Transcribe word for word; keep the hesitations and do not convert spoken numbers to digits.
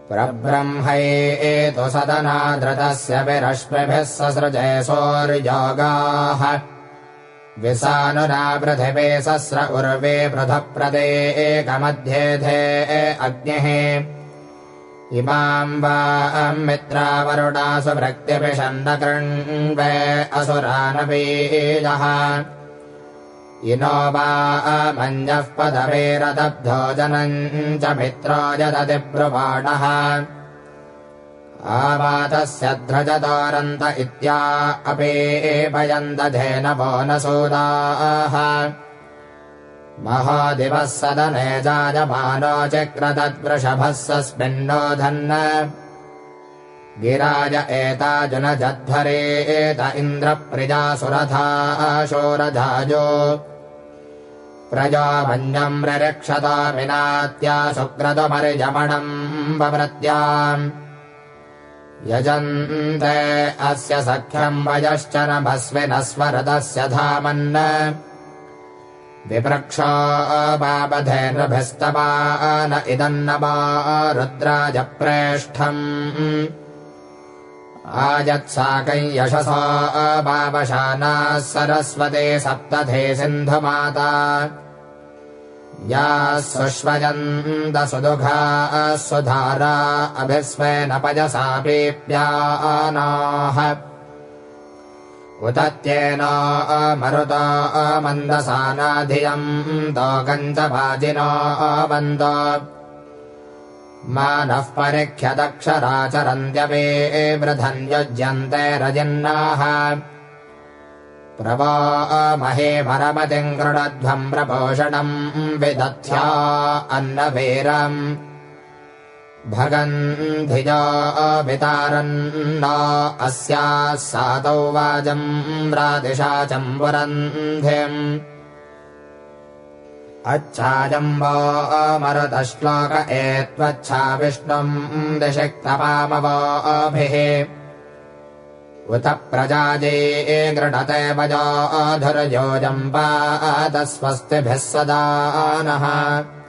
प्रब्रह्मैतु सदनादृतस्य विरश्मिभिः ससृजे सूर्योगाः विसानुना पृथिवे सस्र उर्वे पृथप्रदे एकमध्येधे अग्निः इमाम् वाम् मित्रावरुणासु भृक्तिभिषन्न कृण्वे असुरानबीजः इनो वामञ्जः पदवेरदब्धो जनम् च मित्रो यदति ब्रुवाणः आवातस्य ध्रजतोरन्त इत्या अपि भयन्दधेनवो न सूदाः महादिवः सदने जायमानो चक्रतद्वृषभः सस्मिन्नोधन् गिराय एताजुनजध्वरेत इन्द्रप्रिजासुरथा शोरधाजो प्रजामन्यम् रक्षता विनात्या सुक्रतुमर्यमणम् वव्रत्याम् यजन्ते अस्य सख्यम् वयश्च नभस्विनस्वरदस्य धामन् विप्रक्षो बाबधेर्भिस्तवान इदन्नवा रुद्राज प्रेष्ठम् आयत्साकै यशसा बाबशानाः सरस्वती सप्तधे सिन्धुमाता याः सुष्वजन्त सुदुघाः सुधारा अभिस्वेन पयसा पीप्यानाः उतत्येन मरुतो मन्दसानाधियम् तोकम् च वाजिनो वन्द मानः परिख्यदक्षराचरन्त्यपि वृधन् युज्यन्ते रजिन्नाः प्रवो महे मरमतिम् गृणध्वम् प्रपोषणम् विदध्या अन्नवीरम् भगन्धिजो वितारन्न अस्याः सातौ वाजम् रादिशाचम् पुरन्धिम् अच्छाजम्बो मरुतश्लोक एत्वच्छा विष्णुम् दिशिक्तपामवोभिः उत प्रजाजे गृणते वजो धुर्योजम्पात स्वस्तिभिः सदा नः।